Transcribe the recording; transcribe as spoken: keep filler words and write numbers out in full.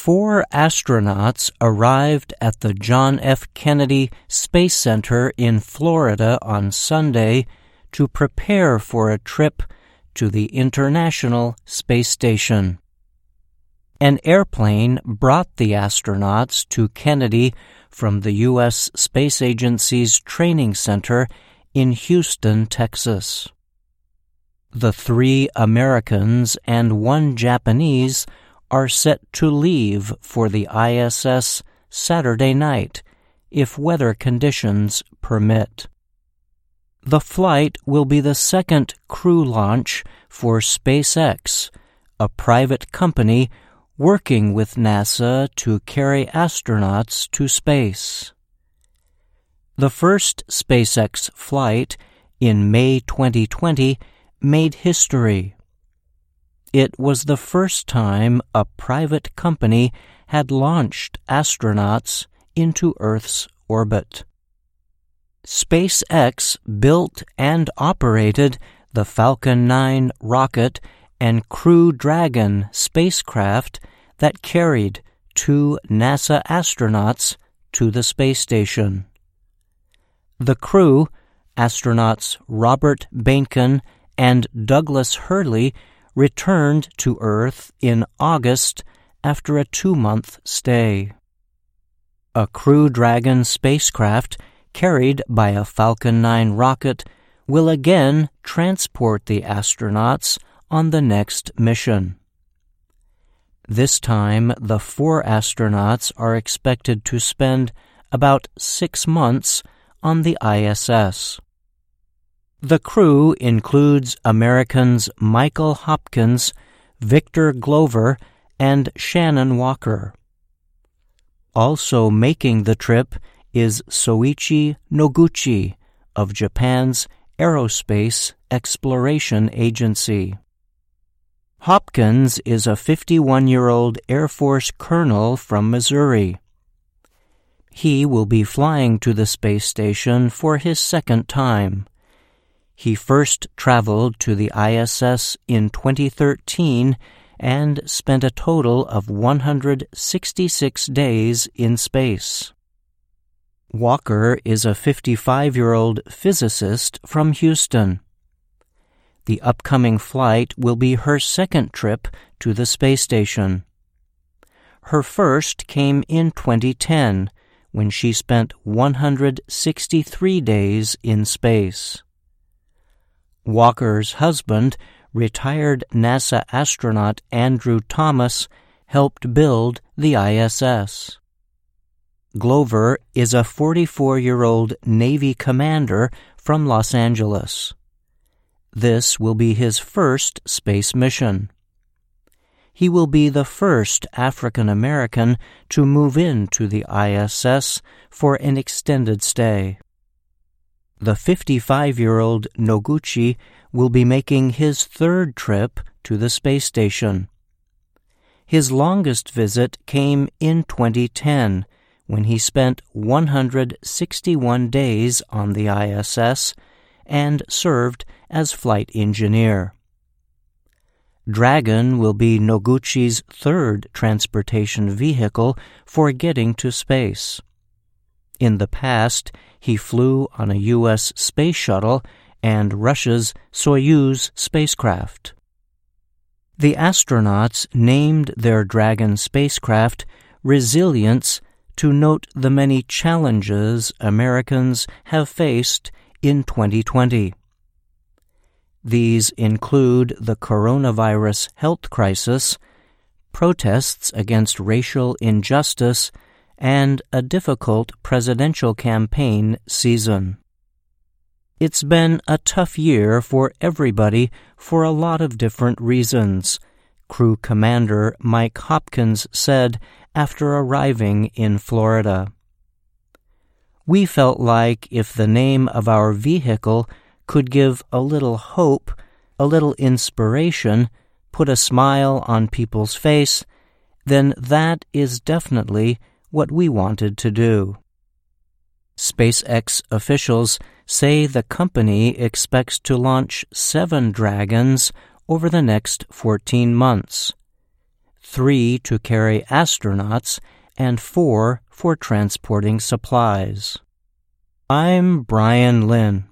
Four astronauts arrived at the John F. Kennedy Space Center in Florida on Sunday to prepare for a trip to the International Space Station. An airplane brought the astronauts to Kennedy from the U S Space Agency's training center in Houston, Texas. The three Americans and one Japanese are set to leave for the I S S Saturday night, if weather conditions permit. The flight will be the second crew launch for SpaceX, a private company working with NASA to carry astronauts to space. The first SpaceX flight in May twenty twenty made history. It was the first time a private company had launched astronauts into Earth's orbit. SpaceX built and operated the Falcon nine rocket and Crew Dragon spacecraft that carried two NASA astronauts to the space station. The crew, astronauts Robert Behnken and Douglas Hurley, returned to Earth in August after a two-month stay. A Crew Dragon spacecraft carried by a Falcon nine rocket will again transport the astronauts on the next mission. This time, the four astronauts are expected to spend about six months on the I S S. The crew includes Americans Michael Hopkins, Victor Glover, and Shannon Walker. Also making the trip is Soichi Noguchi of Japan's Aerospace Exploration Agency. Hopkins is a fifty-one-year-old Air Force colonel from Missouri. He will be flying to the space station for his second time. He first traveled to the I S S in twenty thirteen and spent a total of one hundred sixty-six days in space. Walker is a fifty-five-year-old physicist from Houston. The upcoming flight will be her second trip to the space station. Her first came in twenty ten, when she spent one hundred sixty-three days in space. Walker's husband, retired NASA astronaut Andrew Thomas, helped build the I S S. Glover is a forty-four-year-old Navy commander from Los Angeles. This will be his first space mission. He will be the first African American to move into the I S S for an extended stay. The fifty-five-year-old Noguchi will be making his third trip to the space station. His longest visit came in twenty ten, when he spent one hundred sixty-one days on the I S S and served as flight engineer. Dragon will be Noguchi's third transportation vehicle for getting to space. In the past, he flew on a U S space shuttle and Russia's Soyuz spacecraft. The astronauts named their Dragon spacecraft Resilience to note the many challenges Americans have faced in twenty twenty. These include the coronavirus health crisis, protests against racial injustice, and a difficult presidential campaign season. It's been a tough year for everybody for a lot of different reasons, Crew Commander Mike Hopkins said after arriving in Florida. We felt like if the name of our vehicle could give a little hope, a little inspiration, put a smile on people's face, then that is definitely what we wanted to do. SpaceX officials say the company expects to launch seven Dragons over the next fourteen months. three to carry astronauts, and four for transporting supplies. I'm Brian Lynn.